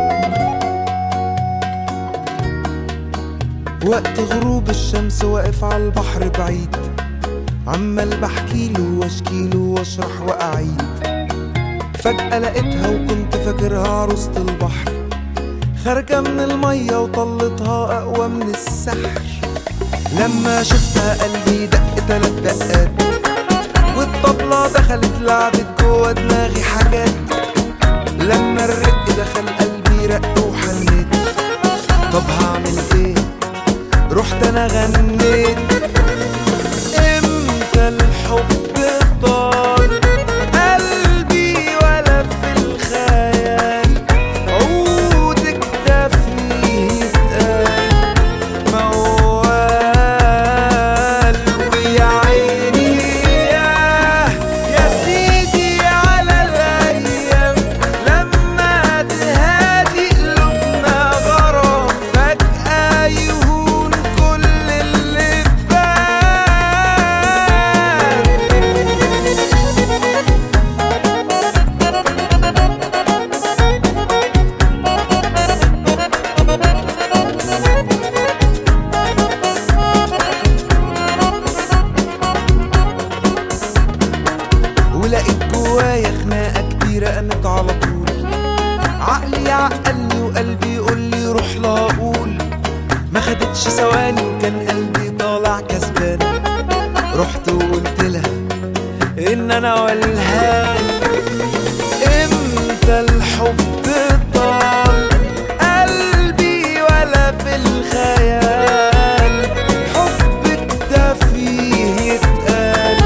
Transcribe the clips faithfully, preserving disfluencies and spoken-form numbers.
وقت غروب الشمس واقف على البحر بعيد، عمال بحكيله واشكيله واشرح واعيد. فجأة لقيتها وكنت فاكرها عروسة البحر، خارجة من المية وطلتها أقوى من السحر. لما شفتها قلبي دق تلات دقات، والطبلة دخلت لعبت جوا دماغي حاجات. لما الرق دخل قلبي رق وحنيت، طب هعمل ايه؟ رحت انا غنيت. امتى الحب طال قلبي ولا في الخيال، عودك ده فيه يتقال موال. ويا عيني ياه يا سيدي على الايام، لما تهادي قلوبنا غرام فجأة يهون كل اللي ولقيت جوايا خناقة كبيرة قامت على طول. عقلي يعقلني وقلبي يقولي روح لا اقول. ما خدتش ثواني وكان قلبي طالع كسبان، رحت وقلت لها ان انا والهان. امتى الحب طال قلبي ولا في الخيال، حبك ده فيه يتقال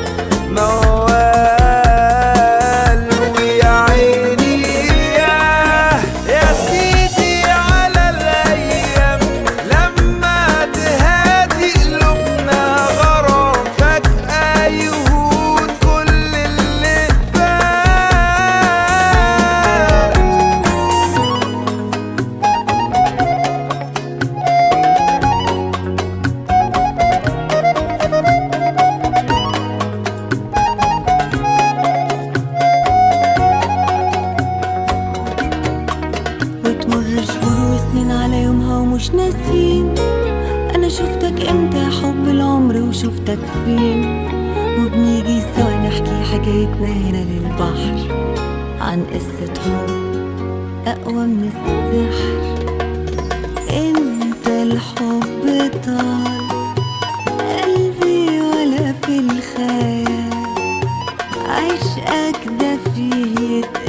موال. ويا عيني ياه يا سيدي على الايام، لما تهادي قلوبنا غرام فجأة يهون كل اللي فات. وتمر شهور وسنين على يومها ومش ناسين. انا شفتك امتى يا حب العمر وشفتك فين، وبنيجي سوا نحكي حكايتنا هنا للبحر عن قصة حب اقوى من السحر. انت الحب طال قلبي ولا في الخيال، عشقك ده فيه يتقال